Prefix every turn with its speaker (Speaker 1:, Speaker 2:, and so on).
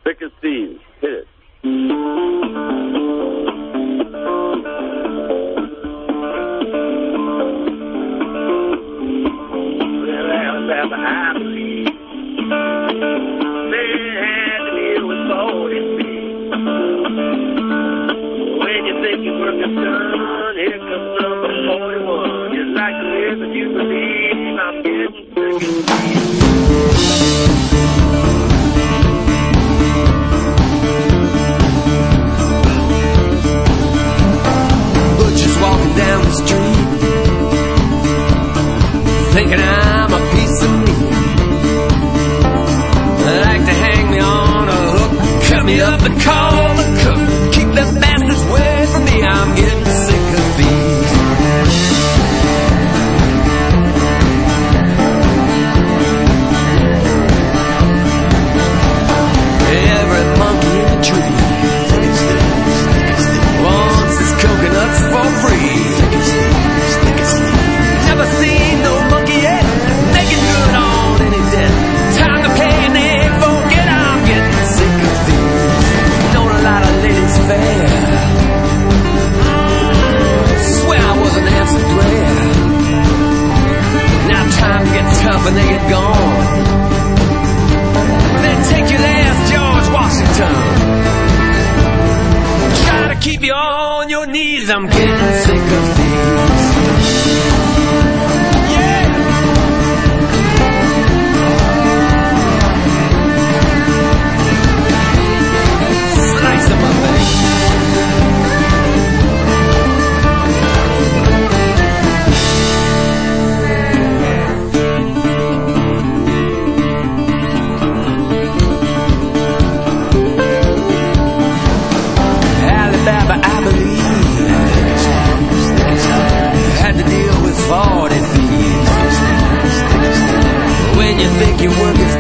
Speaker 1: Thick as thieves. Hit it. Well, Alabama, I believe man had to deal with 40 feet. When you think your work is done, here comes number 41. Just like the river you believe, I'm getting thick as thieves.
Speaker 2: Walking down the street, thinking I'm a piece of meat. They like to hang me on a hook, cut me up and call the cook. Keep them bastards away from me, I'm getting sick of these. Every monkey in the tree wants his coconuts for free. Never seen no monkey yet making good on any debt. Time to pay and they forget I'm getting sick of these. Known a lot of ladies fair. Swear I was an answer prayer. Now time to get tough and they get gone. Then take your last George Washington. Try to keep you on your knees. I'm getting sick of these. Alabama, I believe, had to deal with 40 thieves. When you think your work is